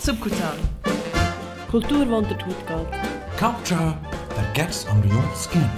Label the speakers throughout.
Speaker 1: Subkutan. Kultur, die unter die Haut geht.
Speaker 2: Culture that gets under your skin.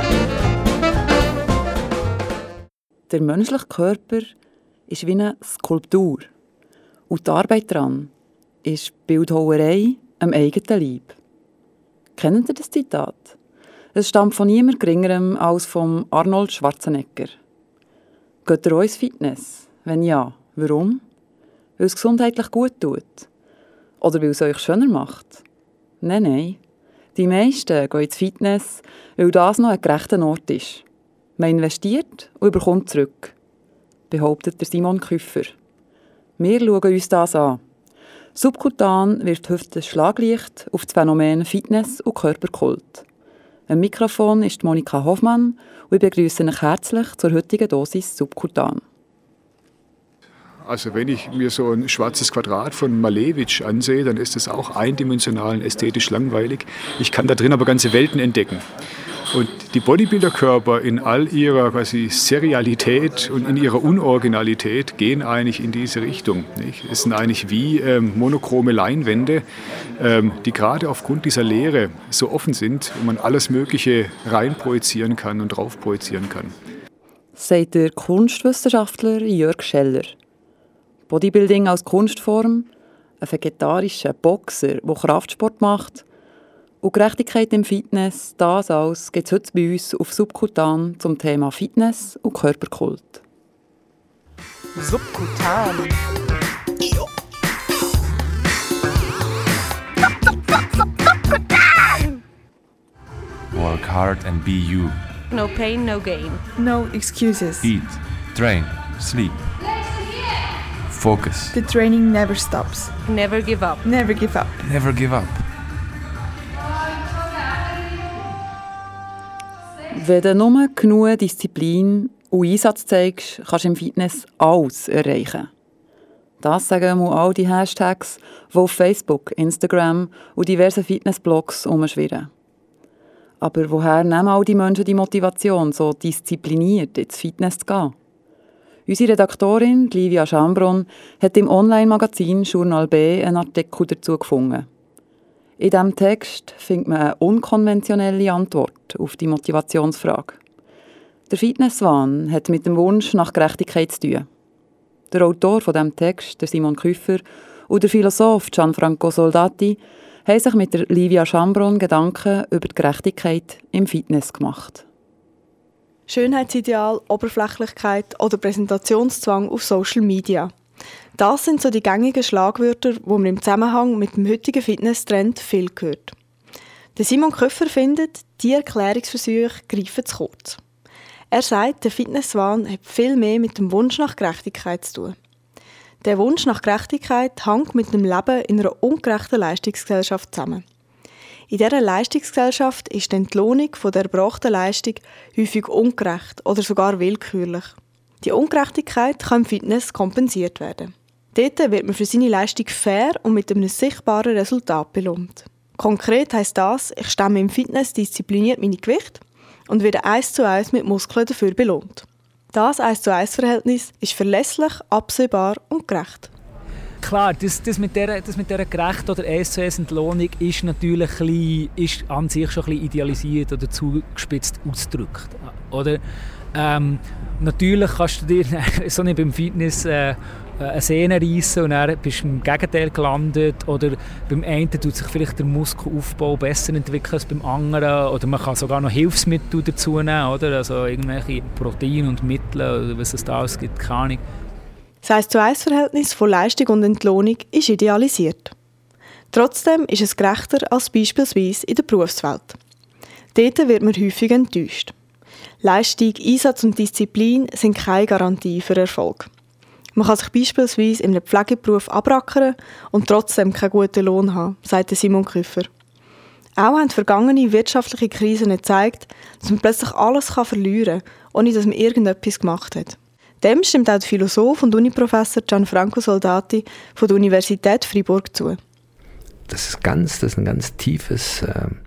Speaker 3: Der menschliche Körper ist wie eine Skulptur. Und die Arbeit daran ist Bildhauerei am eigenen Leib. Kennt ihr das Zitat? Es stammt von niemand Geringerem als von Arnold Schwarzenegger. Geht ihr auch ins Fitness? Wenn ja, warum? Weil es gesundheitlich gut tut? Oder weil es euch schöner macht? Nein. Die meisten gehen ins Fitness, weil das noch ein gerechter Ort ist. Man investiert und bekommt zurück, behauptet der Simon Küffer. Wir schauen uns das an. Subkutan wird heute Schlaglicht auf das Phänomen Fitness und Körperkult. Am Mikrofon ist Monika Hoffmann und ich begrüße euch herzlich zur heutigen Dosis Subkutan.
Speaker 4: Also wenn ich mir so ein schwarzes Quadrat von Malevich ansehe, dann ist es auch eindimensional und ästhetisch langweilig. Ich kann da drin aber ganze Welten entdecken. Und die Bodybuilder-Körper in all ihrer quasi Serialität und in ihrer Unoriginalität gehen eigentlich in diese Richtung. Nicht? Es sind eigentlich wie monochrome Leinwände, die gerade aufgrund dieser Leere so offen sind, wo man alles Mögliche reinprojizieren kann und drauf projizieren kann.
Speaker 3: Sagt der Kunstwissenschaftler Jörg Scheller. Bodybuilding als Kunstform, ein vegetarischer Boxer, der Kraftsport macht, und Gerechtigkeit im Fitness, das alles gibt es heute bei uns auf Subkutan zum Thema Fitness und Körperkult.
Speaker 1: Subkutan.
Speaker 5: Work hard and be you.
Speaker 6: No pain, no gain.
Speaker 7: No excuses.
Speaker 5: Eat, train, sleep. Focus.
Speaker 7: The training never stops.
Speaker 6: Never give up.
Speaker 7: Never give up.
Speaker 5: Never give up.
Speaker 3: Wenn du nur genug Disziplin und Einsatz zeigst, kannst du im Fitness alles erreichen. Das sagen mal all die Hashtags, die auf Facebook, Instagram und diversen Fitnessblogs herumschwirren. Aber woher nehmen all die Menschen die Motivation, so diszipliniert ins Fitness zu gehen? Unsere Redaktorin Livia Schambron hat im Online-Magazin Journal B einen Artikel dazu gefunden. In diesem Text findet man eine unkonventionelle Antwort auf die Motivationsfrage. Der Fitnesswahn hat mit dem Wunsch nach Gerechtigkeit zu tun. Der Autor von diesem Text, der Simon Küffer, und der Philosoph Gianfranco Soldati haben sich mit der Livia Schambron Gedanken über die Gerechtigkeit im Fitness gemacht.
Speaker 7: Schönheitsideal, Oberflächlichkeit oder Präsentationszwang auf Social Media. Das sind so die gängigen Schlagwörter, die man im Zusammenhang mit dem heutigen Fitnesstrend viel hört. Der Simon Küffer findet, diese Erklärungsversuche greifen zu kurz. Er sagt, der Fitnesswahn hat viel mehr mit dem Wunsch nach Gerechtigkeit zu tun. Der Wunsch nach Gerechtigkeit hängt mit dem Leben in einer ungerechten Leistungsgesellschaft zusammen. In dieser Leistungsgesellschaft ist die Entlohnung von der erbrachten Leistung häufig ungerecht oder sogar willkürlich. Die Ungerechtigkeit kann im Fitness kompensiert werden. Dort wird man für seine Leistung fair und mit einem sichtbaren Resultat belohnt. Konkret heisst das, ich stemme im Fitness diszipliniert meine Gewichte und werde 1:1 mit Muskeln dafür belohnt. Das 1:1-Verhältnis ist verlässlich, absehbar und gerecht.
Speaker 8: Klar, das mit dieser gerechten oder 1:1 Entlohnung ist natürlich ist an sich schon ein bisschen idealisiert oder zugespitzt ausgedrückt. Oder? Natürlich kannst du dir so nicht beim Fitness eine Sehne reissen und dann bist du im Gegenteil gelandet. Oder beim einen tut sich vielleicht der Muskelaufbau besser entwickeln als beim anderen. Oder man kann sogar noch Hilfsmittel dazu nehmen, oder? Also irgendwelche Proteine und Mittel, oder was es da alles gibt, keine Ahnung.
Speaker 7: Das 1:1-Verhältnis von Leistung und Entlohnung ist idealisiert. Trotzdem ist es gerechter als beispielsweise in der Berufswelt. Dort wird man häufig enttäuscht. Leistung, Einsatz und Disziplin sind keine Garantie für Erfolg. Man kann sich beispielsweise in einem Pflegeberuf abrackern und trotzdem keinen guten Lohn haben, sagt Simon Küffer. Auch haben vergangene wirtschaftliche Krisen gezeigt, dass man plötzlich alles verlieren kann, ohne dass man irgendetwas gemacht hat. Dem stimmt auch der Philosoph und Uniprofessor Gianfranco Soldati von der Universität Freiburg zu.
Speaker 9: Das ist ein ganz tiefes,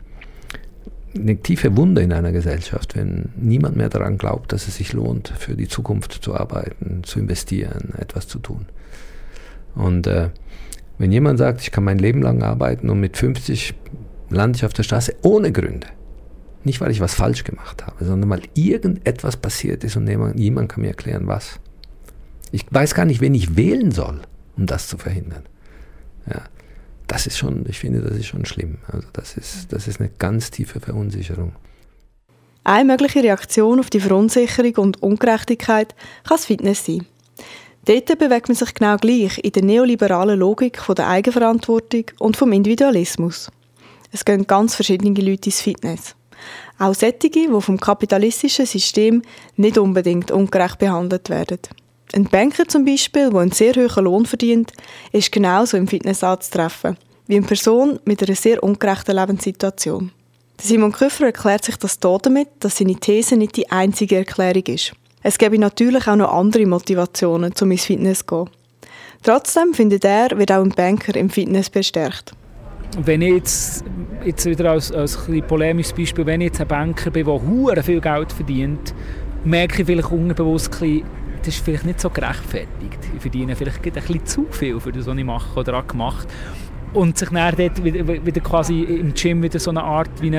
Speaker 9: eine tiefe Wunde in einer Gesellschaft, wenn niemand mehr daran glaubt, dass es sich lohnt, für die Zukunft zu arbeiten, zu investieren, etwas zu tun. Und Wenn jemand sagt, ich kann mein Leben lang arbeiten und mit 50 lande ich auf der Straße ohne Gründe, nicht weil ich was falsch gemacht habe, sondern weil irgendetwas passiert ist und jemand kann mir erklären, was. Ich weiß gar nicht, wen ich wählen soll, um das zu verhindern. Ja, das ist schon, ich finde, das ist schon schlimm. Also das ist eine ganz tiefe Verunsicherung.
Speaker 7: Eine mögliche Reaktion auf die Verunsicherung und Ungerechtigkeit kann das Fitness sein. Dort bewegt man sich genau gleich in der neoliberalen Logik von der Eigenverantwortung und vom Individualismus. Es gehen ganz verschiedene Leute ins Fitness. Auch solche, die vom kapitalistischen System nicht unbedingt ungerecht behandelt werden. Ein Banker zum Beispiel, der einen sehr hohen Lohn verdient, ist genauso im Fitness anzutreffen, wie eine Person mit einer sehr ungerechten Lebenssituation. Simon Küffer erklärt sich das damit, dass seine These nicht die einzige Erklärung ist. Es gäbe natürlich auch noch andere Motivationen, um ins Fitness zu gehen. Trotzdem findet er, wird auch ein Banker im Fitness bestärkt.
Speaker 8: Wenn ich jetzt wieder als ein polemisches Beispiel, wenn ich jetzt ein Banker bin, der hure viel Geld verdient, merke ich vielleicht unterbewusst, das ist vielleicht nicht so gerechtfertigt. Ich verdiene vielleicht ein bisschen zu viel für das, was ich mache oder auch gemacht. Und sich dann dort wieder quasi im Gym wieder so eine Art wie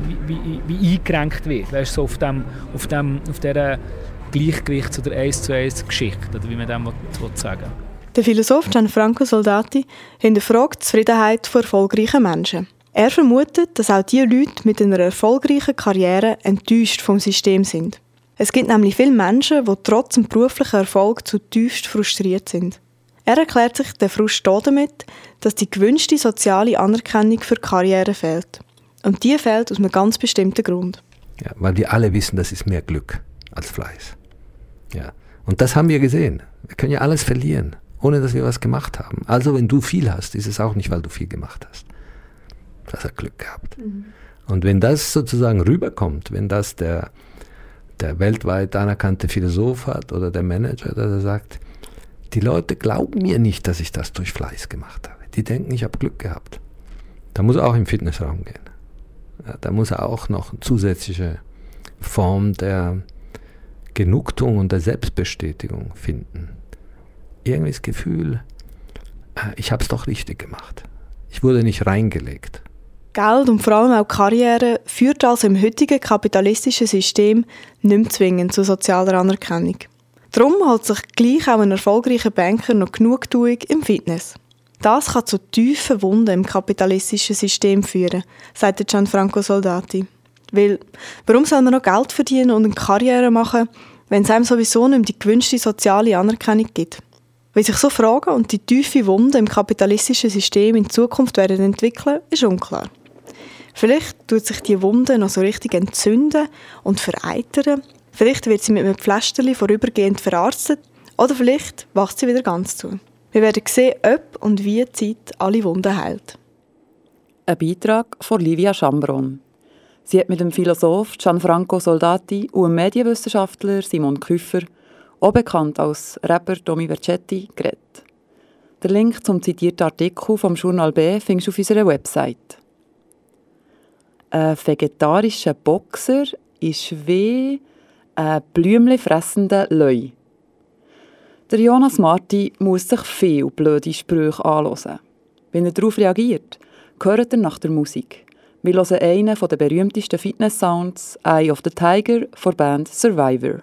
Speaker 8: eingerenkt wird. Weißt, so auf dieser Gleichgewichts- oder 1:1 Geschichte, oder wie man dem sagen will.
Speaker 7: Der Philosoph Gianfranco Soldati hinterfragt die Zufriedenheit von erfolgreichen Menschen. Er vermutet, dass auch die Leute mit einer erfolgreichen Karriere enttäuscht vom System sind. Es gibt nämlich viele Menschen, die trotz dem beruflichen Erfolg zutiefst frustriert sind. Er erklärt sich den Frust damit, dass die gewünschte soziale Anerkennung für die Karriere fehlt. Und die fehlt aus einem ganz bestimmten Grund.
Speaker 9: Ja, weil wir alle wissen, das ist mehr Glück als Fleiß. Ja. Und das haben wir gesehen. Wir können ja alles verlieren, ohne dass wir was gemacht haben. Also wenn du viel hast, ist es auch nicht, weil du viel gemacht hast. Du hast Glück gehabt. Und wenn das sozusagen rüberkommt, wenn das der weltweit anerkannte Philosoph hat oder der Manager, der sagt, die Leute glauben mir nicht, dass ich das durch Fleiß gemacht habe. Die denken, ich habe Glück gehabt. Da muss er auch im Fitnessraum gehen. Ja, da muss er auch noch eine zusätzliche Form der Genugtuung und der Selbstbestätigung finden. Irgendwie das Gefühl, ich habe es doch richtig gemacht. Ich wurde nicht reingelegt.
Speaker 7: Geld und vor allem auch Karriere führt also im heutigen kapitalistischen System nicht mehr zwingend zu sozialer Anerkennung. Darum holt sich gleich auch ein erfolgreicher Banker noch Genugtuung im Fitness. Das kann zu tiefen Wunden im kapitalistischen System führen, sagt Gianfranco Soldati. Weil, warum soll man noch Geld verdienen und eine Karriere machen, wenn es einem sowieso nicht mehr die gewünschte soziale Anerkennung gibt? Wie sich so Fragen und die tiefen Wunden im kapitalistischen System in Zukunft werden entwickeln, ist unklar. Vielleicht tut sich die Wunde noch so richtig entzünden und vereitern. Vielleicht wird sie mit einem Pflästerchen vorübergehend verarztet oder vielleicht wächst sie wieder ganz zu. Wir werden sehen, ob und wie die Zeit alle Wunden heilt.
Speaker 3: Ein Beitrag von Livia Schambron. Sie hat mit dem Philosoph Gianfranco Soldati und dem Medienwissenschaftler Simon Küffer, auch bekannt als Rapper Tommy Vercetti, geredet. Den Link zum zitierten Artikel vom Journal B findest du auf unserer Website. Ein vegetarischer Boxer ist wie ein blümchenfressender Löwe. Der Jonas Marti muss sich viel blöde Sprüche anhören. Wenn er darauf reagiert, hört er nach der Musik. Wir hören einen der berühmtesten Fitness-Sounds, Eye of the Tiger, von der Band Survivor.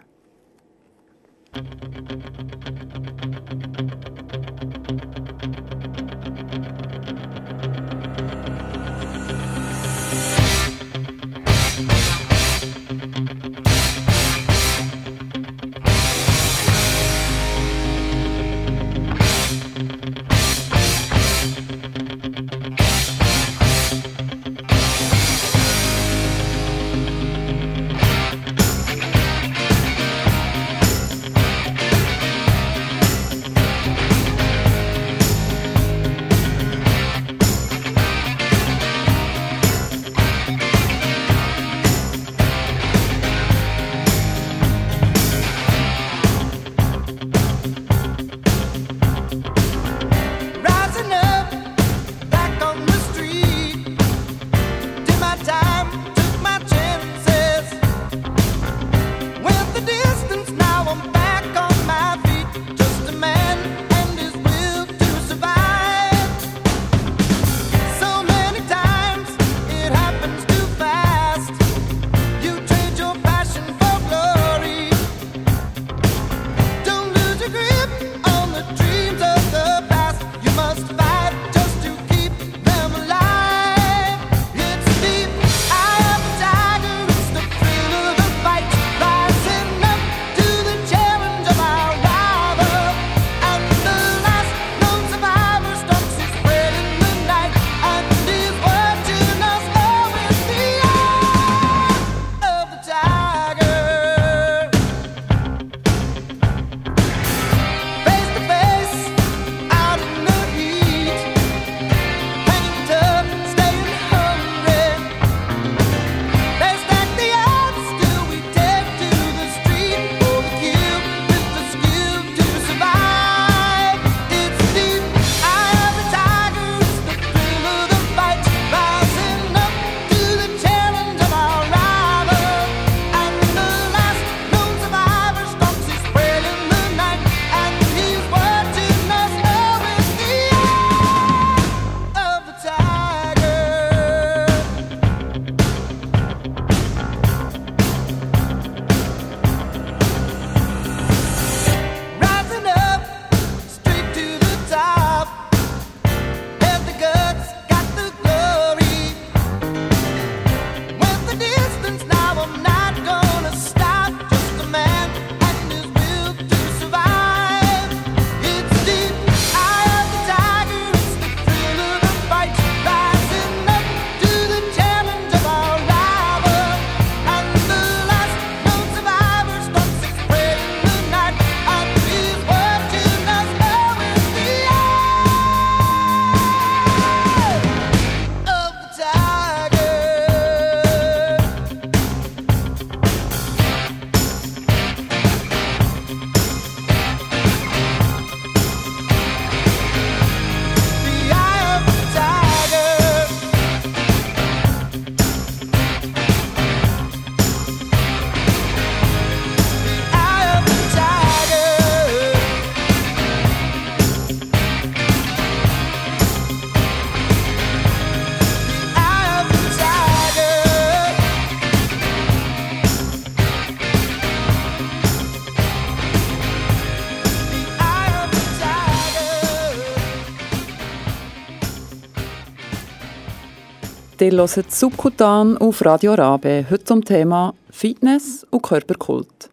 Speaker 3: Ihr hört Subkutan auf Radio Rabe, heute zum Thema Fitness und Körperkult.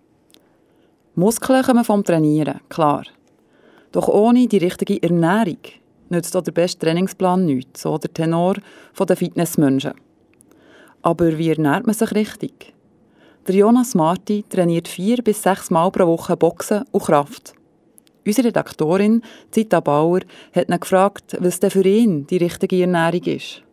Speaker 3: Muskeln kommen vom Trainieren, klar. Doch ohne die richtige Ernährung nützt auch der beste Trainingsplan nichts, so der Tenor der Fitnessmenschen. Aber wie ernährt man sich richtig? Der Jonas Marti trainiert 4 bis 6 Mal pro Woche Boxen und Kraft. Unsere Redaktorin Zita Bauer hat ihn gefragt, was denn für ihn die richtige Ernährung ist.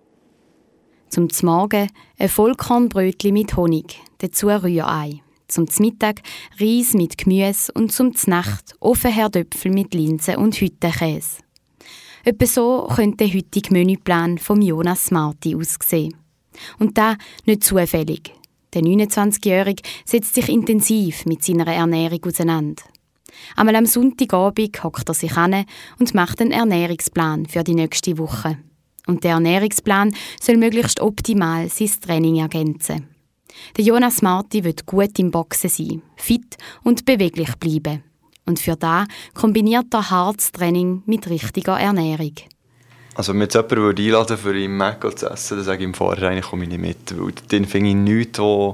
Speaker 10: Zum Morgen ein Vollkornbrötchen mit Honig, dazu Rührei. Zum Mittag Reis mit Gemüse und zum Nacht Ofenherdöpfel mit Linsen und Hüttenkäse. Etwa so könnte der heutige Menüplan von Jonas Marti aussehen. Und das nicht zufällig. Der 29-Jährige setzt sich intensiv mit seiner Ernährung auseinander. Einmal am Sonntagabend hockt er sich an und macht einen Ernährungsplan für die nächste Woche. Und der Ernährungsplan soll möglichst optimal sein Training ergänzen. Der Jonas Marti will gut im Boxen sein, fit und beweglich bleiben. Und für das kombiniert er hartes Training mit richtiger Ernährung.
Speaker 11: Also wenn mir jetzt jemand einladen würde, für im Mac zu essen, dann sage ich ihm vorher, eigentlich komme ich nicht mit. Weil dann finde ich nichts, wo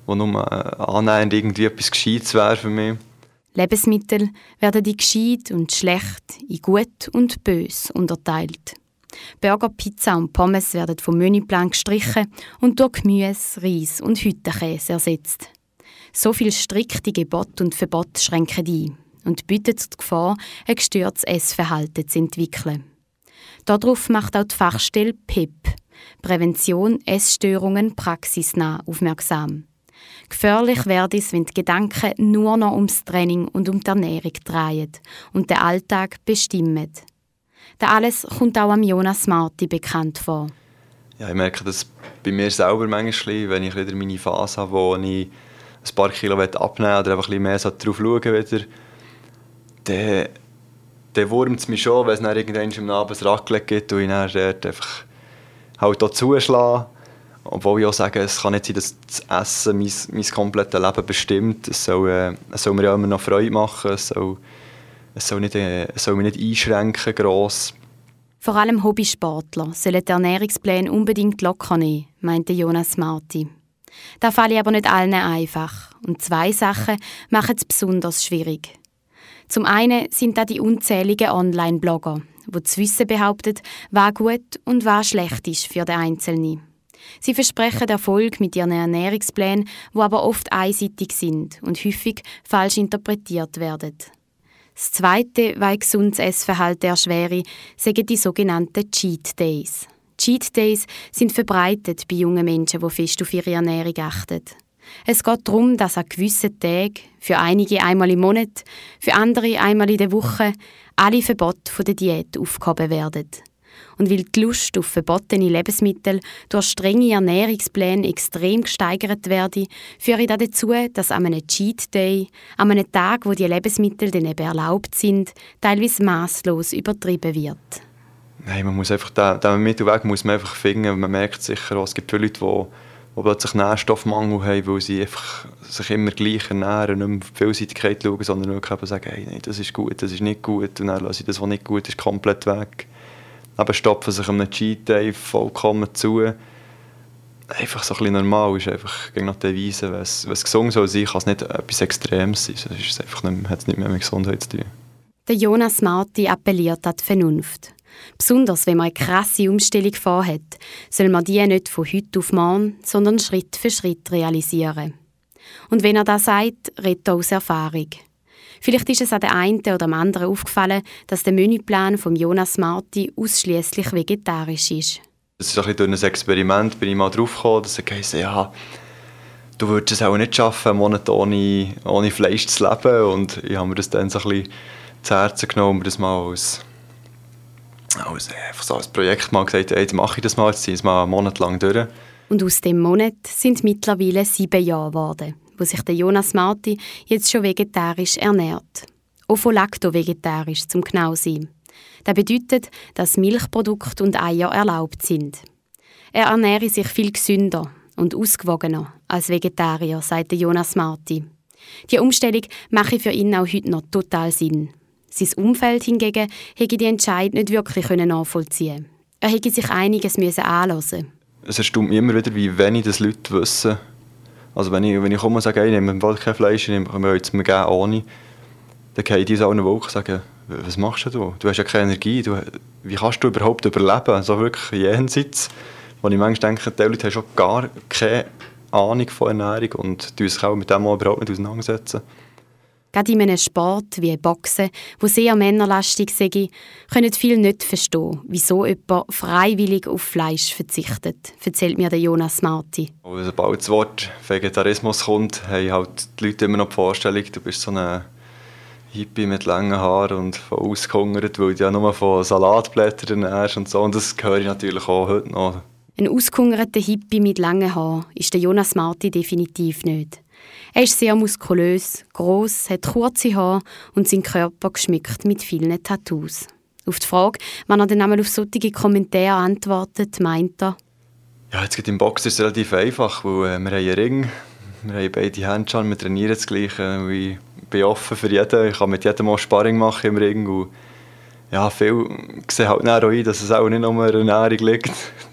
Speaker 11: nur annähernd irgendwie etwas Gescheites wäre für mich.
Speaker 10: Lebensmittel werden in gescheit und schlecht, in gut und bös unterteilt. Burger, Pizza und Pommes werden vom Menüplan gestrichen und durch Gemüse, Reis und Hüttenkäse ersetzt. So viele strikte Gebote und Verbote schränken ein und bieten die Gefahr, ein gestörtes Essverhalten zu entwickeln. Darauf macht auch die Fachstelle PEP, Prävention Essstörungen praxisnah, aufmerksam. Gefährlich wird es, wenn die Gedanken nur noch ums Training und um die Ernährung drehen und den Alltag bestimmen. Das alles kommt auch am Jonas Marti bekannt vor.
Speaker 11: Ja, ich merke das bei mir selber manchmal, wenn ich wieder meine Phase habe, wo ich ein paar Kilo abnehmen will oder einfach ein bisschen mehr darauf schauen will, dann wurmt es mich schon, wenn es dann irgendwann am Abend ein Raclette gibt und ich dann dort einfach halt auch zuschlage. Obwohl ich auch sage, es kann nicht sein, dass das Essen mein komplettes Leben bestimmt. Es soll mir ja immer noch Freude machen, es soll mich nicht einschränken, gross.
Speaker 10: Vor allem Hobbysportler sollen die Ernährungspläne unbedingt locker nehmen, meinte Jonas Marti. Das falle aber nicht allen einfach. Und 2 Sachen machen es besonders schwierig. Zum einen sind da die unzähligen Online-Blogger, die zu wissen behaupten, was gut und was schlecht ist für den Einzelnen. Sie versprechen Erfolg mit ihren Ernährungsplänen, die aber oft einseitig sind und häufig falsch interpretiert werden. Das Zweite, was ein gesundes Essverhalten erschwere, sind die sogenannten Cheat Days. Cheat Days sind verbreitet bei jungen Menschen, die fest auf ihre Ernährung achten. Es geht darum, dass an gewissen Tagen, für einige einmal im Monat, für andere einmal in der Woche, alle Verbote der Diät aufgehoben werden. Und weil die Lust auf verbotene Lebensmittel durch strenge Ernährungspläne extrem gesteigert werde, führe ich dazu, dass an einem Cheat Day, an einem Tag, wo die Lebensmittel dann eben erlaubt sind, teilweise masslos übertrieben wird.
Speaker 11: Nein, man muss einfach den Mittelweg muss man einfach finden. Man merkt sicher auch, es gibt viele Leute, die plötzlich Nährstoffmangel haben, weil sie sich immer gleich ernähren, nicht mehr auf die Vielseitigkeit schauen, sondern wirklich sagen, hey, nein, das ist gut, das ist nicht gut, und dann lasse ich das, was nicht gut ist, komplett weg. Aber stopfen sich einem Cheat Day vollkommen zu. Einfach so ein bisschen normal ist einfach gegen die Devise, wenn es gesund soll sein, kann es nicht etwas Extremes sein. Das ist einfach nicht, hat es nicht mehr mit Gesundheit zu tun.
Speaker 10: Der Jonas Marti appelliert an die Vernunft. Besonders wenn man eine krasse Umstellung vorhat, soll man die nicht von heute auf morgen, sondern Schritt für Schritt realisieren. Und wenn er das sagt, redet er aus Erfahrung. Vielleicht ist es an der einen oder am anderen aufgefallen, dass der Menüplan von Jonas Marti ausschliesslich vegetarisch ist.
Speaker 11: Das ist ein bisschen durch ein Experiment, bin ich mal drauf gekommen, dass er gesagt hat, ja, du würdest es auch nicht schaffen, einen Monat ohne Fleisch zu leben. Und ich habe mir das dann so ein bisschen zu Herzen genommen, das mal als Projekt mal gesagt, hey, jetzt mache ich das mal, jetzt ziehe ich es mal einen Monat lang durch.
Speaker 10: Und aus dem Monat sind mittlerweile 7 Jahre geworden, wo sich der Jonas Marti jetzt schon vegetarisch ernährt. Ovo-lacto-vegetarisch, zum genau sein. Das bedeutet, dass Milchprodukte und Eier erlaubt sind. Er ernähre sich viel gesünder und ausgewogener als Vegetarier, sagt Jonas Marti. Die Umstellung mache für ihn auch heute noch total Sinn. Sein Umfeld hingegen hätte die Entscheidung nicht wirklich nachvollziehen können. Er hätte sich einiges anhören.
Speaker 11: es erstaunt mich immer wieder, wie wenig das Leute wissen. Also wenn ich komme und sage, ich nehme kein Fleisch, ich will es mir geben ohne, dann gehen die aus allen Wolken und sagen, was machst du? Du hast ja keine Energie, wie kannst du überhaupt überleben? Also wirklich jenseits, wo ich manchmal denke, die Leute haben schon gar keine Ahnung von Ernährung und sich auch mit dem überhaupt nicht auseinandersetzen.
Speaker 10: Gerade in einem Sport wie Boxen, wo sehr männerlastig sei, können viele nicht verstehen, wieso jemand freiwillig auf Fleisch verzichtet, erzählt mir der Jonas Marti.
Speaker 11: Sobald das Wort Vegetarismus kommt, haben halt die Leute immer noch die Vorstellung, du bist so ein Hippie mit langen Haaren und von ausgehungert, weil du ja nur von Salatblättern ernährst und so. Und das höre ich natürlich auch heute noch.
Speaker 10: Ein ausgehungerter Hippie mit langen Haaren ist der Jonas Marti definitiv nicht. Er ist sehr muskulös, gross, hat kurze Haare und seinen Körper geschmückt mit vielen Tattoos. Auf die Frage, wann er dann einmal auf solche Kommentare antwortet, meint er:
Speaker 11: Ja, jetzt geht im Boxen ist es relativ einfach, weil wir haben einen Ring, wir haben beide Handschellen, wir trainieren das Gleiche. Ich bin offen für jeden, ich kann mit jedem mal Sparring machen im Ring. Und ja, viele sehen halt auch ein, dass es auch nicht nur an der Ernährung liegt,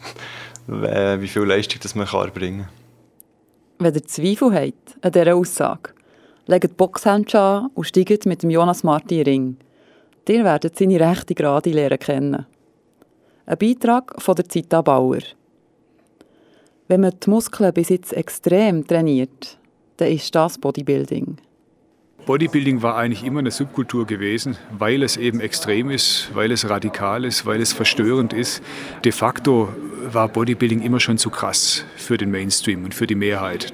Speaker 11: wie viel Leistung das man erbringen kann.
Speaker 3: Wenn ihr Zweifel habt an dieser Aussage, legt die Boxhandschuhe an und steigt mit dem Jonas Marti in den Ring. Ihr werdet seine rechte Gerade lernen kennen. Ein Beitrag von der Zita Bauer. Wenn man die Muskeln bis jetzt extrem trainiert, dann ist das Bodybuilding.
Speaker 4: Bodybuilding war eigentlich immer eine Subkultur gewesen, weil es eben extrem ist, weil es radikal ist, weil es verstörend ist. De facto war Bodybuilding immer schon zu krass für den Mainstream und für die Mehrheit.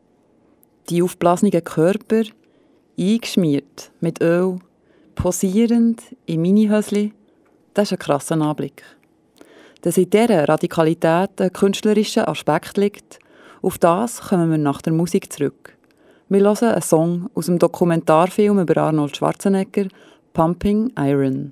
Speaker 3: Die aufblasenen Körper, eingeschmiert mit Öl, posierend in Minihösli, das ist ein krasser Anblick. Dass in dieser Radikalität ein künstlerischer Aspekt liegt, auf das kommen wir nach der Musik zurück. Wir hören einen Song aus dem Dokumentarfilm über Arnold Schwarzenegger, «Pumping Iron».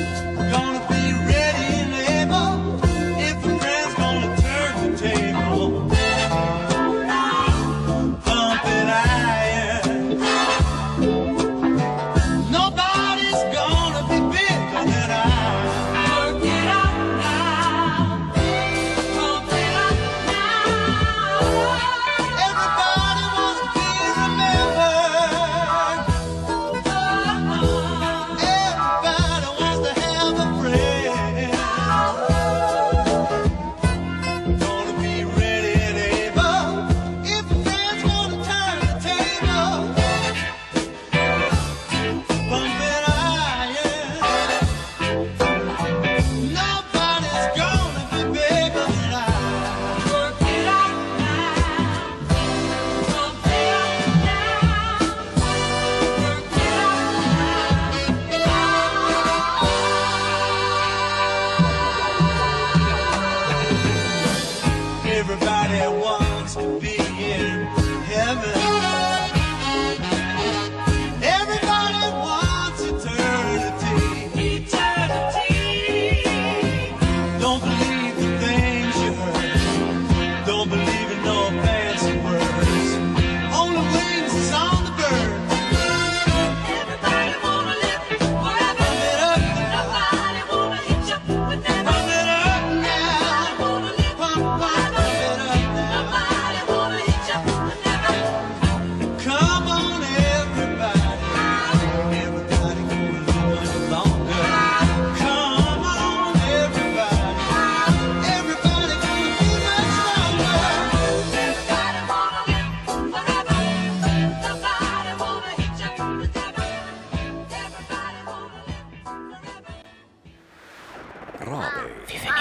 Speaker 12: Gonna be ready and able if a friend's gonna turn the table.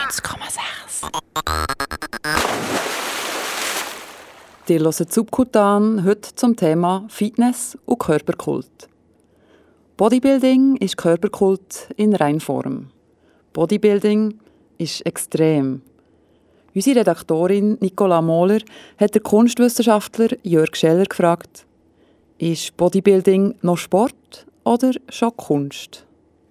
Speaker 3: 90,6. Ihr hört Subkutan heute zum Thema Fitness und Körperkult. Bodybuilding ist Körperkult in Reinform. Bodybuilding ist extrem. Unsere Redaktorin Nicola Mohler hat den Kunstwissenschaftler Jörg Scheller gefragt, ist Bodybuilding noch Sport oder schon Kunst?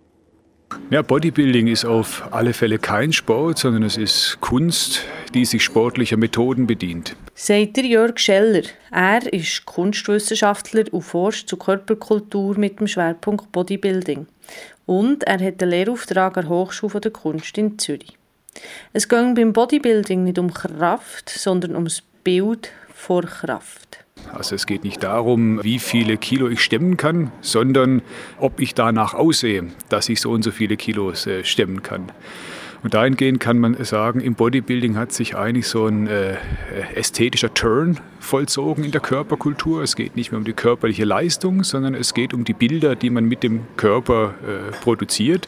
Speaker 4: Ja, Bodybuilding ist auf alle Fälle kein Sport, sondern es ist Kunst, die sich sportlicher Methoden bedient.
Speaker 6: Sagt der Jörg Scheller. Er ist Kunstwissenschaftler und forscht zu Körperkultur mit dem Schwerpunkt Bodybuilding. Und er hat den Lehrauftrag an der Hochschule der Kunst in Zürich. Es geht beim Bodybuilding nicht um Kraft, sondern ums Bild vor Kraft.
Speaker 4: Also es geht nicht darum, wie viele Kilo ich stemmen kann, sondern ob ich danach aussehe, dass ich so und so viele Kilos stemmen kann. Und dahingehend kann man sagen, im Bodybuilding hat sich eigentlich so ein ästhetischer Turn vollzogen in der Körperkultur. Es geht nicht mehr um die körperliche Leistung, sondern es geht um die Bilder, die man mit dem Körper produziert.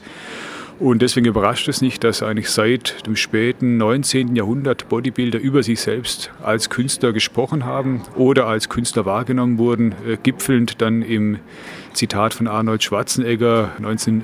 Speaker 4: Und deswegen überrascht es nicht, dass eigentlich seit dem späten 19. Jahrhundert Bodybuilder über sich selbst als Künstler gesprochen haben oder als Künstler wahrgenommen wurden, gipfelnd dann im Zitat von Arnold Schwarzenegger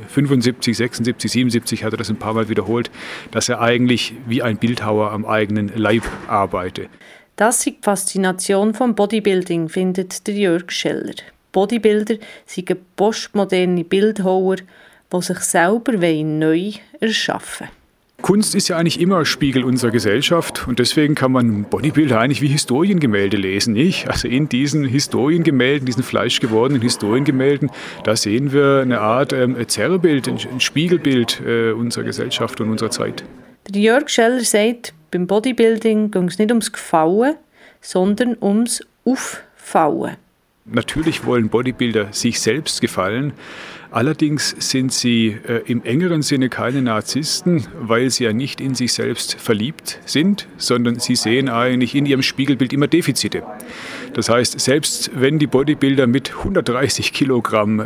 Speaker 4: 1975, 76, 77 hat er das ein paar Mal wiederholt, dass er eigentlich wie ein Bildhauer am eigenen Leib arbeite.
Speaker 6: Das ist die Faszination vom Bodybuilding, findet der Jörg Scheller. Bodybuilder sind postmoderne Bildhauer, die sich selber neu erschaffen wollen.
Speaker 4: Kunst ist ja eigentlich immer Spiegel unserer Gesellschaft und deswegen kann man Bodybuilder eigentlich wie Historiengemälde lesen, nicht? Also in diesen Historiengemälden, diesen fleischgewordenen Historiengemälden, da sehen wir eine Art Zerrbild, ein Spiegelbild unserer Gesellschaft und unserer Zeit.
Speaker 6: Der Jörg Scheller sagt, beim Bodybuilding geht es nicht ums Gefallen, sondern ums Auffallen.
Speaker 4: Natürlich wollen Bodybuilder sich selbst gefallen. Allerdings sind sie im engeren Sinne keine Narzissten, weil sie ja nicht in sich selbst verliebt sind, sondern sie sehen eigentlich in ihrem Spiegelbild immer Defizite. Das heißt, selbst wenn die Bodybuilder mit 130 Kilogramm,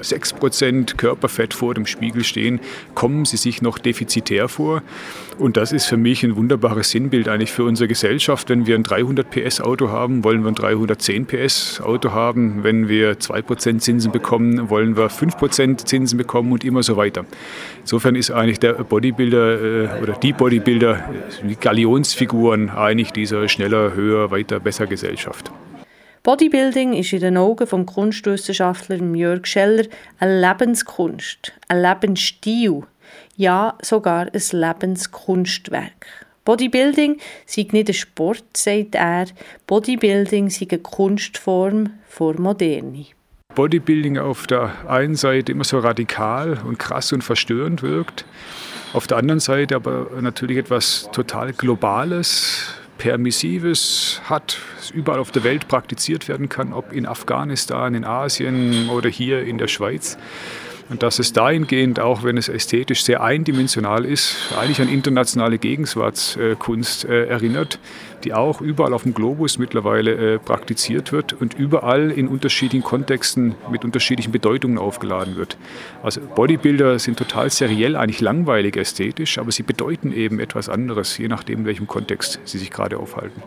Speaker 4: 6% Körperfett vor dem Spiegel stehen, kommen sie sich noch defizitär vor. Und das ist für mich ein wunderbares Sinnbild eigentlich für unsere Gesellschaft. Wenn wir ein 300 PS Auto haben, wollen wir ein 310 PS Auto haben. Wenn wir 2% Zinsen bekommen, wollen wir 5% Zinsen bekommen und immer so weiter. Insofern ist eigentlich der Bodybuilder oder die Bodybuilder, die Galionsfiguren eigentlich dieser schneller, höher, weiter, besser Gesellschaft.
Speaker 6: Bodybuilding ist in den Augen des Kunstwissenschaftlers Jörg Scheller eine Lebenskunst, ein Lebensstil, ja sogar ein Lebenskunstwerk. Bodybuilding sei nicht ein Sport, sagt er. Bodybuilding sei eine Kunstform vor Moderne.
Speaker 4: Bodybuilding auf der einen Seite immer so radikal und krass und verstörend wirkt, auf der anderen Seite aber natürlich etwas total Globales, Permissives hat, das überall auf der Welt praktiziert werden kann, ob in Afghanistan, in Asien oder hier in der Schweiz. Und dass es dahingehend, auch wenn es ästhetisch sehr eindimensional ist, eigentlich an internationale Gegenwartskunst erinnert, die auch überall auf dem Globus mittlerweile praktiziert wird und überall in unterschiedlichen Kontexten mit unterschiedlichen Bedeutungen aufgeladen wird. Also Bodybuilder sind total seriell, eigentlich langweilig ästhetisch, aber sie bedeuten eben etwas anderes, je nachdem, in welchem Kontext sie sich gerade aufhalten.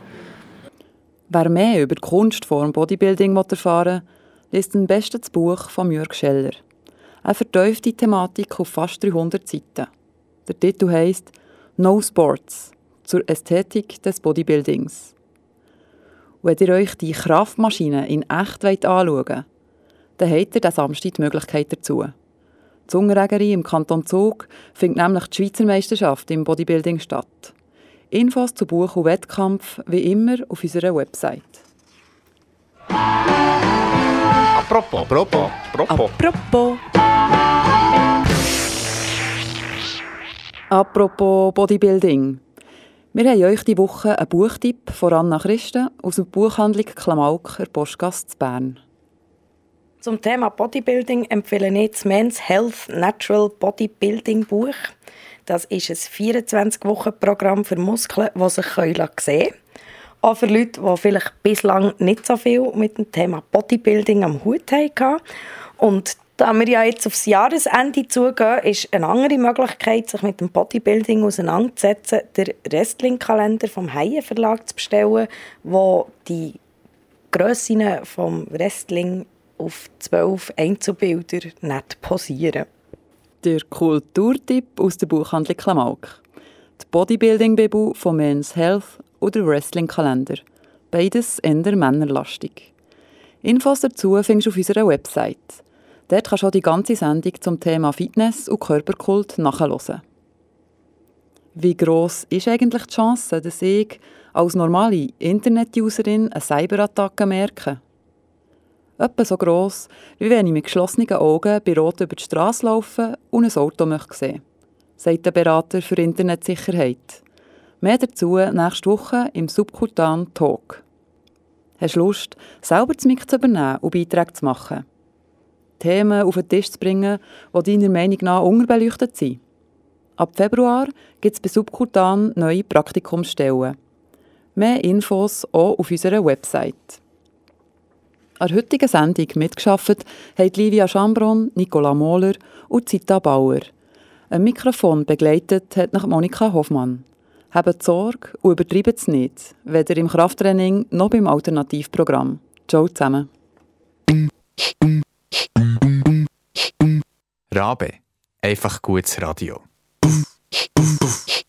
Speaker 3: Wer mehr über die Kunstform Bodybuilding erfahren will, liest am besten das Buch von Jörg Scheller. Er vertieft die Thematik auf fast 300 Seiten. Der Titel heisst «No Sports – zur Ästhetik des Bodybuildings». Und wenn ihr euch die Kraftmaschine in echt anschauen wollt, dann habt ihr diesen Samstag die Möglichkeit dazu. Die Unterjägerin im Kanton Zug findet nämlich die Schweizer Meisterschaft im Bodybuilding statt. Infos zu Buch und Wettkampf wie immer auf unserer Website.
Speaker 12: Apropos.
Speaker 3: Apropos Bodybuilding. Wir haben euch diese Woche einen Buchtipp von Anna Christen aus der Buchhandlung Klamauk der Postgasse in Bern.
Speaker 13: Zum Thema Bodybuilding empfehle ich das Men's Health Natural Bodybuilding Buch. Das ist ein 24-Wochen-Programm für Muskeln, die sich sehen können. Auch für Leute, die vielleicht bislang nicht so viel mit dem Thema Bodybuilding am Hut hatten. Und Da wir ja jetzt aufs Jahresende zugehen, ist eine andere Möglichkeit, sich mit dem Bodybuilding auseinanderzusetzen, der Wrestling-Kalender vom Haie Verlag zu bestellen, wo die Grössinnen vom Wrestling auf 12 Einzelbilder nicht posieren.
Speaker 3: Der Kulturtipp aus der Buchhandlung Klamauk. Die Bodybuilding-Bibel von Men's Health und der Wrestling-Kalender. Beides eher männerlastig. Infos dazu findest du auf unserer Website. Dort kannst du auch die ganze Sendung zum Thema Fitness und Körperkult nachhören. Wie gross ist eigentlich die Chance, dass ich als normale Internet-Userin eine Cyberattacke merke? Etwa so gross, wie wenn ich mit geschlossenen Augen bei Rot über die Straße laufe und ein Auto sehen möchte, sagt der Berater für Internetsicherheit. Mehr dazu nächste Woche im Subkutan Talk. Hast du Lust, selber das Mic zu übernehmen und Beiträge zu machen? Themen auf den Tisch zu bringen, die deiner Meinung nach unterbeleuchtet sind? Ab Februar gibt es bei Subkutan neue Praktikumsstellen. Mehr Infos auch auf unserer Website. An der heutigen Sendung mitgearbeitet haben Livia Schambron, Nicola Mohler und Zita Bauer. Ein Mikrofon begleitet hat nach Monika Hoffmann. Habt Sorge und übertreibt es nicht, weder im Krafttraining noch beim Alternativprogramm. Ciao zusammen.
Speaker 14: Rabe. Einfach gutes Radio.